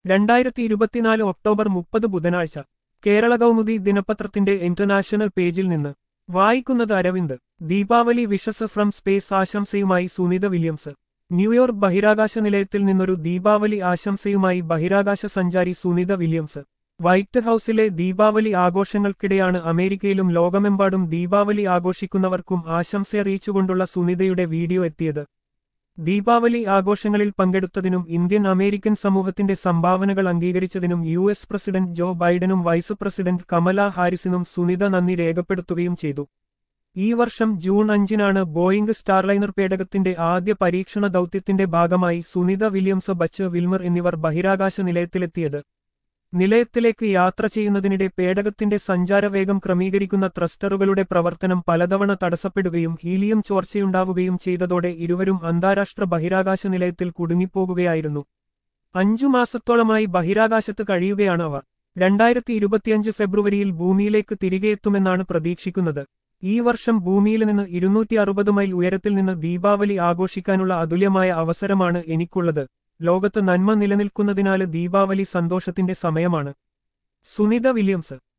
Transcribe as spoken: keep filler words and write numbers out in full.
രണ്ടായിരത്തി ഇരുപത്തിനാല് ഒക്ടോബർ മുപ്പത് ബുധനാഴ്ച കേരള കൗമുദി ദിനപത്രത്തിന്റെ ഇന്റർനാഷണൽ പേജിൽ നിന്ന് വായിക്കുന്നത് Aravind. Deepavali wishes from space ആശംസയുമായി സുനിത വില്യംസ്. ന്യൂയോർക്ക് ബഹിരാകാശ നിലയത്തിൽ നിന്നൊരു ദീപാവലി ആശംസയുമായി ബഹിരാകാശ സഞ്ചാരി സുനിത വില്യംസ്. വൈറ്റ് ഹൌസിലെ ദീപാവലി ആഘോഷങ്ങൾക്കിടെയാണ് അമേരിക്കയിലും ലോകമെമ്പാടും ദീപാവലി ആഘോഷിക്കുന്നവർക്കും ആശംസയറിയിച്ചുകൊണ്ടുള്ള സുനിതയുടെ വീഡിയോ എത്തിയത്. ദീപാവലി ആഘോഷങ്ങളിൽ പങ്കെടുത്തതിനും ഇന്ത്യൻ അമേരിക്കൻ സമൂഹത്തിന്റെ സംഭാവനകൾ അംഗീകരിച്ചതിനും യു എസ് പ്രസിഡന്റ് ജോ ബൈഡനും വൈസ് പ്രസിഡന്റ് കമല ഹാരിസിനും സുനിത നന്ദി രേഖപ്പെടുത്തുകയും ചെയ്തു. ഈ വർഷം ജൂൺ അഞ്ചിനാണ് ബോയിംഗ് സ്റ്റാർലൈനർ പേടകത്തിന്റെ ആദ്യ പരീക്ഷണ ദൗത്യത്തിന്റെ ഭാഗമായി സുനിത വില്യംസ്, ബച്ച് വിൽമർ എന്നിവർ ബഹിരാകാശ നിലയത്തിലെത്തിയത്. നിലയത്തിലേക്ക് യാത്ര ചെയ്യുന്നതിനിടെ പേടകത്തിന്റെ സഞ്ചാരവേഗം ക്രമീകരിക്കുന്ന ത്രസ്റ്ററുകളുടെ പ്രവർത്തനം പലതവണ തടസ്സപ്പെടുകയും ഹീലിയം ചോർച്ചയുണ്ടാവുകയും ചെയ്തതോടെ ഇരുവരും അന്താരാഷ്ട്ര ബഹിരാകാശ നിലയത്തിൽ കുടുങ്ങിപ്പോകുകയായിരുന്നു. അഞ്ചു മാസത്തോളമായി ബഹിരാകാശത്ത് കഴിയുകയാണ് അവർ. രണ്ടായിരത്തി ഇരുപത്തിയഞ്ച് ഫെബ്രുവരിയിൽ ഭൂമിയിലേക്ക് തിരികെയെത്തുമെന്നാണ് പ്രതീക്ഷിക്കുന്നത്. ഈ വർഷം ഭൂമിയിൽ നിന്ന് ഇരുന്നൂറ്റി അറുപത് മൈൽ ഉയരത്തിൽ നിന്ന് ദീപാവലി ആഘോഷിക്കാനുള്ള അതുല്യമായ അവസരമാണ് എനിക്കുള്ളത്. ലോകത്ത് നന്മ നിലനിൽക്കുന്നതിനാല് ദീപാവലി സന്തോഷത്തിന്റെ സമയമാണ്. സുനിത വില്യംസ്.